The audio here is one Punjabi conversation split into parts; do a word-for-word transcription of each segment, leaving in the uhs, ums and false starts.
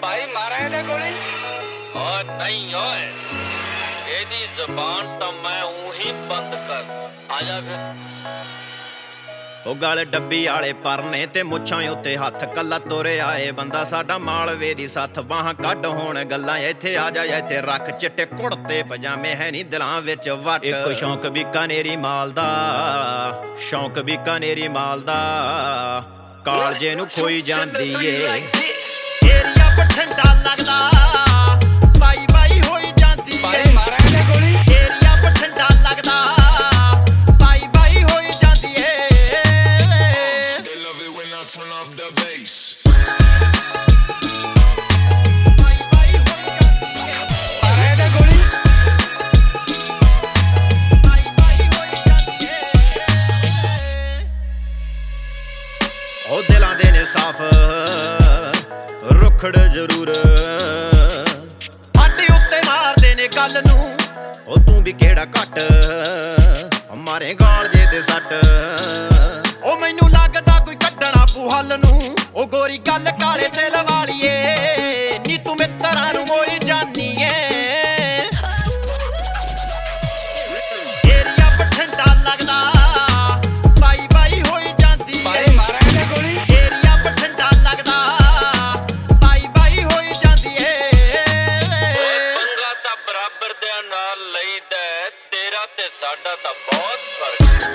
भाई मारा है गोली और नहीं ओए एदी ज़बान तो मैं ऊही बंद कर आजा फिर ਉਹ ਗਲ ਡੱਬੀ ਵਾਲੇ ਪਰਨੇ ਤੇ ਮੁੱਛਾਂ ਉੱਤੇ ਹੱਥ ਕੱਲਾ ਤੋਰਿਆ ਏ ਬੰਦਾ ਸਾਡਾ ਮਾਲਵੇ ਦੀ ਸੱਥ ਬਾਹਾਂ ਕੱਢ ਹੋਣ ਗੱਲਾਂ ਇੱਥੇ ਆ ਜਾ ਇੱਥੇ ਰੱਖ ਚਿੱਟੇ ਕੁੜਤੇ ਪਜਾਮੇ ਹੈ ਨਹੀਂ ਦਿਲਾਂ ਵਿੱਚ ਵੱਟ ਇੱਕ ਸ਼ੌਂਕ ਬੀਕਾਨੇਰੀ ਮਾਲ ਦਾ ਸ਼ੌਂਕ ਬੀਕਾਨੇਰੀ ਮਾਲ ਦਾ ਕਾਲਜੇ ਨੂੰ ਖੋਈ ਜਾਂਦੀ ਏ ਏਰੀਆ ਬਠਿੰਡਾ ਲੱਗਦਾ ਬਾਈ ਬਾਈ ਹੋਈ ਜਾਂਦੀ ਏ मारा है गोली ਏਰੀਆ ਬਠਿੰਡਾ ਲੱਗਦਾ Turn up the bass. मारा है गोली ਉਹ ਦਿਲਾਂ ਦੇ ਨੇ ਸਾਫ ਰੁਖੜ ਜ਼ਰੂਰ ਸਾਡੇ ਉੱਤੇ ਮਾਰਦੇ ਨੇ ਗੱਲ ਨੂੰ ਉਹ ਤੂੰ ਵੀ ਕਿਹੜਾ ਘੱਟ ਮਾਰੇ ਗਾਲ ਜੇ ਤੇ ਸੱਟ ਉਹ ਮੈਨੂੰ ਲੱਗਦਾ ਕੋਈ ਕੱਢਣਾ ਪੂ ਹੱਲ ਨੂੰ ਉਹ ਗੋਰੀ ਗੱਲ ਕਾਲੇ ਤੇ ਲਵਾ ਲਈਏ ਨੀ ਤੂੰ ਮਿੱਤਰਾਂ ਨੂੰ ਮੋਈ ਜਾਨੀ ਏ ਏਰੀਆ ਬਠਿੰਡਾ ਲੱਗਦਾ ਬਾਈ ਬਾਈ ਹੋਈ ਜਾਂਦੀ ਏ भाई मारा है गोली ਏਰੀਆ ਬਠਿੰਡਾ ਲੱਗਦਾ ਬਾਈ ਬਾਈ ਹੋਈ ਜਾਂਦੀ ਏ ਪੰਗਾ ਤਾਂ ਬਰਾਬਰ ਦੇ ਨਾਲ ਲਈਦਾ ਤੇਰਾ ਤੇ ਸਾਡਾ ਤਾਂ ਬਹੁਤ ਫਰਕ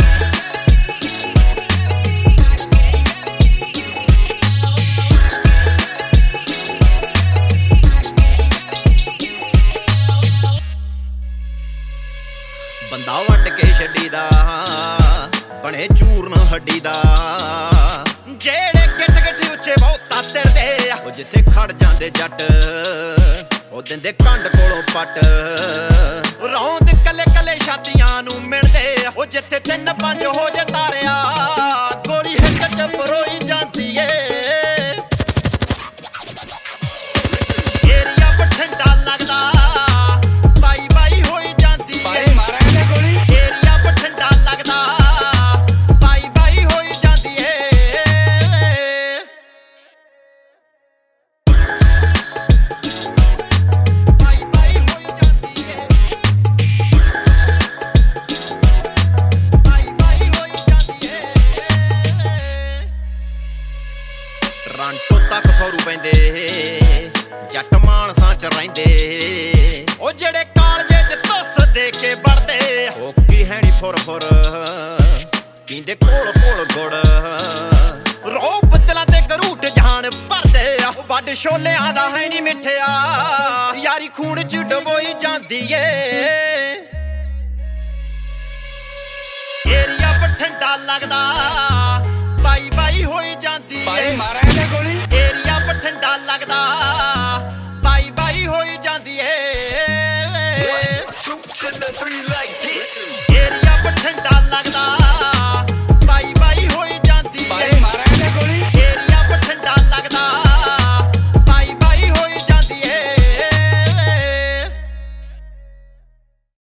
ਬੰਦਾ ਵੱਟ ਕੇ ਛੱਡੀ ਦਾ ਬਣੇ ਚੂਰਨ ਹੱਡੀ ਦਾ ਜਿਹੜੇ ਗਿੱਟ ਗਿੱਟ ਉੱਚੇ ਬਹੁਤਾ ਤਿਰਦੇ ਉਹ ਜਿੱਥੇ ਖੜ ਜਾਂਦੇ ਜੱਟ ਉਹ ਦਿੰਦੇ ਕੰਡ ਕੋਲੋਂ ਪੱਟ ਰੌਂਦ ਕੱਲੇ ਕੱਲੇ ਛਾਤੀਆਂ ਨੂੰ ਮਿਲਦੇ ਉਹ ਜਿੱਥੇ ਤਿੰਨ ਪੰਜ ਹੋ ਜੇ ਤਾਰਿਆ ਗੋਲੀ ਹਿੱਕ ਚ ਪਰੋਈ ਜਾਂਦੀ ਏ ਏਰੀਆ ਬਠਿੰਡਾ ਲੱਗਦਾ ਬਾਈ ਬਾਈ ਹੋਈ ਜਾਂਦੀ ਏ भाई मारा है गोली ਏਰੀਆ ਬਠਿੰਡਾ ਲੱਗਦਾ ਬਾਈ ਬਾਈ ਹੋਈ ਜਾਂਦੀ ਏ ਬਾਈ ਬਾਈ ਹੋਈ ਜਾਂਦੀ ਏ ਬਾਈ ਬਾਈ ਹੋਈ ਜਾਂਦੀ ਏ ਟਰਾਂਟੋ ਤੱਕ ਫੌਰੂ ਪੈਂਦੇ ਜੱਟ ਮਾਨਸਾਂ ਚ ਰਹਿੰਦੇ ਉਹ ਜਿਹੜੇ ਕਾਲਜੇ ਚ ਧੁੱਸ ਦੇ ਕੇ ਵੜਦੇ ਉਹ ਕੀ ਹੈ ਨੀ ਫੁਰ ਫੁਰ ਪੀਂਦੇ ਕੋਲ ਕੋਲ ਗੁੜ ਰੋ ਬੱਦਲਾਂ ਤੇ ਗਰੂਟ ਜਾਨ ਭਰਦੇ ਆ ਵੱਡ ਛੋਲਿਆਂ ਦਾ ਹੈ ਨੀ ਮਿੱਠਿਆ ਯਾਰੀ ਖੂਨ ਚ ਡਬੋਈ ਜਾਂਦੀ ਏ ਏਰੀਆ ਬਠਿੰਡਾ ਲੱਗਦਾ ਬਾਈ ਬਾਈ ਹੋਈ ਜਾਂਦੀ भाई ਏ मारा है गोली ਏਰੀਆ ਬਠਿੰਡਾ ਲੱਗਦਾ ਬਾਈ ਬਾਈ ਹੋਈ ਜਾਂਦੀ ਏ Two to the three like this. Area Bathinda ਲੱਗਦਾ